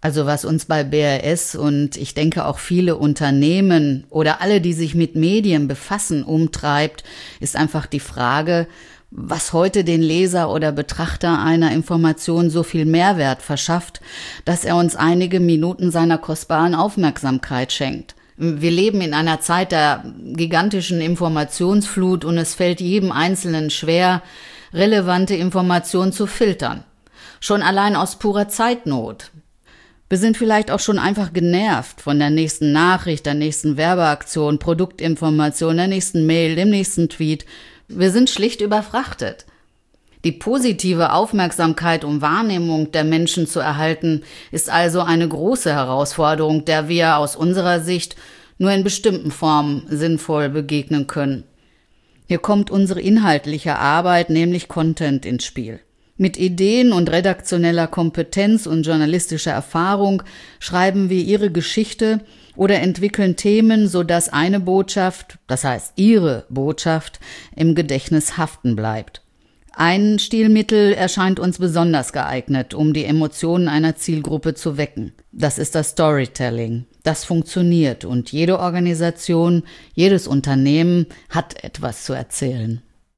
Also was uns bei BRS und ich denke auch viele Unternehmen oder alle, die sich mit Medien befassen, umtreibt, ist einfach die Frage, was heute den Leser oder Betrachter einer Information so viel Mehrwert verschafft, dass er uns einige Minuten seiner kostbaren Aufmerksamkeit schenkt. Wir leben in einer Zeit der gigantischen Informationsflut und es fällt jedem Einzelnen schwer, relevante Informationen zu filtern. Schon allein aus purer Zeitnot. Wir sind vielleicht auch schon einfach genervt von der nächsten Nachricht, der nächsten Werbeaktion, Produktinformation, der nächsten Mail, dem nächsten Tweet. Wir sind schlicht überfrachtet. Die positive Aufmerksamkeit und Wahrnehmung der Menschen zu erhalten, ist also eine große Herausforderung, der wir aus unserer Sicht nur in bestimmten Formen sinnvoll begegnen können. Hier kommt unsere inhaltliche Arbeit, nämlich Content, ins Spiel. Mit Ideen und redaktioneller Kompetenz und journalistischer Erfahrung schreiben wir Ihre Geschichte oder entwickeln Themen, sodass eine Botschaft, das heißt Ihre Botschaft, im Gedächtnis haften bleibt. Ein Stilmittel erscheint uns besonders geeignet, um die Emotionen einer Zielgruppe zu wecken. Das ist das Storytelling. Das funktioniert und jede Organisation, jedes Unternehmen hat etwas zu erzählen.